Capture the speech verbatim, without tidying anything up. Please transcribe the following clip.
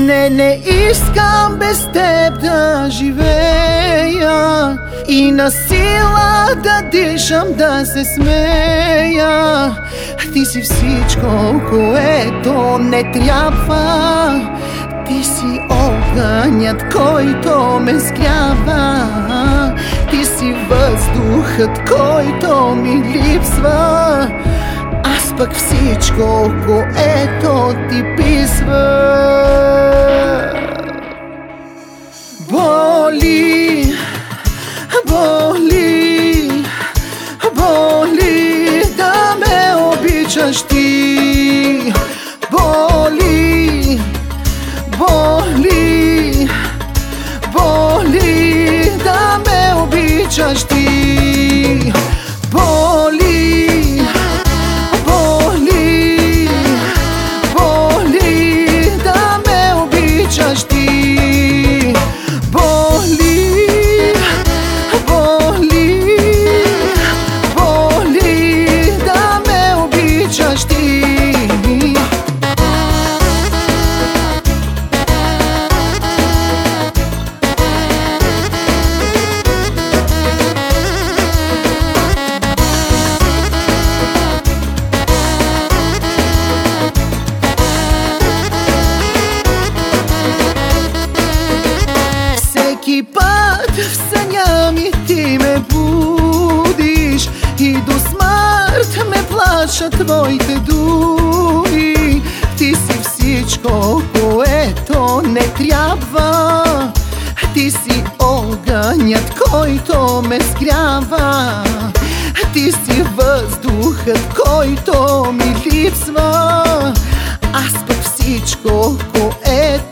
Не, не искам без теб да живея и на сила да дишам, да се смея. Ти си всичко, което не трябва. Ти си огънят, който ме сгрява. Ти си въздухът, който ми липсва. Аз пък всичко, което ти писва. Боли, боли, боли да ме обичаш ти. Боли, боли, боли да ме обичаш ти. Боли, боли, боли да ме обичаш ти. Боли, боли, боли да ме обичаш ти. Всеки път в съня ми ти ме будиш и до смърт ме плашат твоите думи. Ти си всичко, което не трябва. Ти си огънят, който ме сгрява. Ти си въздухът, който ми липсва. Аз пък всичко, което